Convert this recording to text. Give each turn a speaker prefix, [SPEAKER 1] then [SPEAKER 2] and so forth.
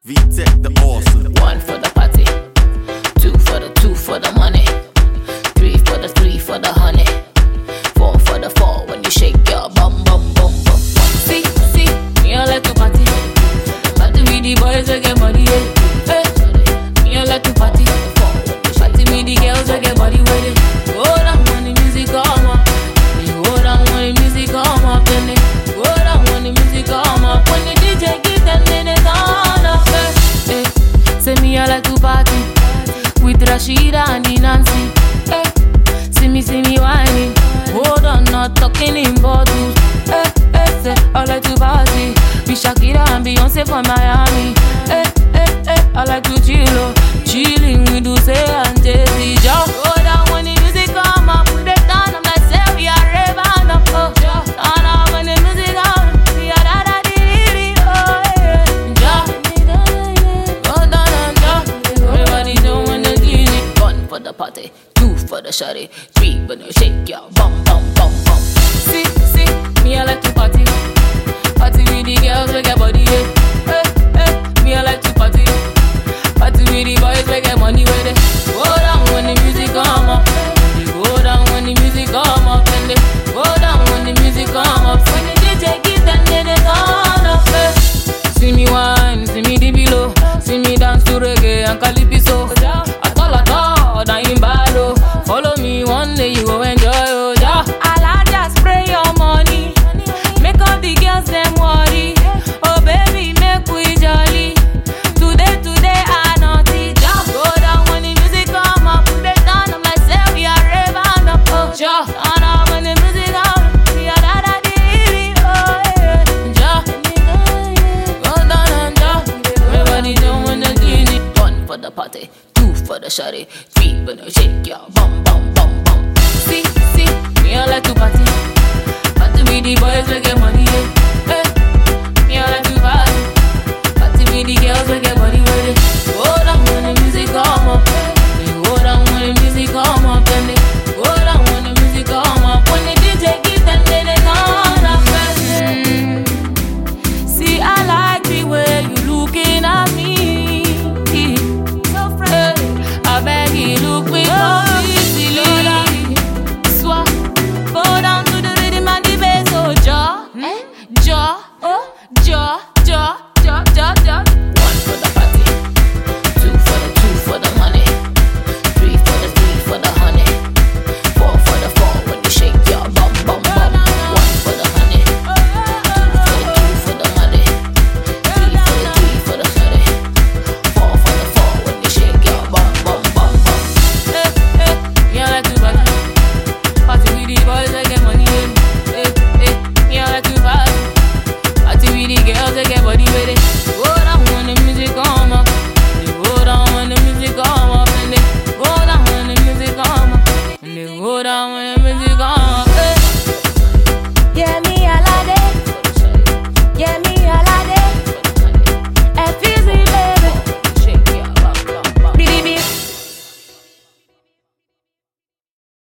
[SPEAKER 1] V-Tech the awesome.
[SPEAKER 2] One for the party, two for the money, three for the honey, four for the four when you shake your bum bum bum bum. See, me I like to party with the boys that get money. Me I like to party with the girls that get body with it. Go down when the music come up, go down when the music come up, then they go down when the music come up. When the DJ give them, then they turn up. Say me I like to party with Rashida and the Nancy. See me whining. Hold on, not talking in bottles. Say I like to party with Shakira and Beyonce from Miami. I like to chilling with Dulce and Jay-Z. Just go down when the music come up. Put it down, I'm like, say we are raving up. Turn up when the music come. We are da-da-dee-dee-dee. Oh yeah. Just go down and just everybody doing the DJ. One for the party, two for the shawty, three when you shake your bum bum bum bum. See, me I like to party with the girls we get body. Me I like to party with the boys we get money with it. Go down when the music come up. They go down when the music come up. Then they go down when the music come up. When the DJ give them, then they turn up. See me wine, see me the below, see me dance to reggae and calypso. At all, that ain't bad oh. Follow me one day you go enjoy oh yeah. I'll just spray your money, make all the girls them worry. Oh baby, make we jolly. Today I naughty. Just go down when the music come up. Put it down, I'm like say we are raving up. Oh yeah. Turn up when the music come. We are da-da-dee-dee. Oh yeah. Yeah. Go down and yeah. Everybody doing the DJ. One for the party, two for the shawty, three when you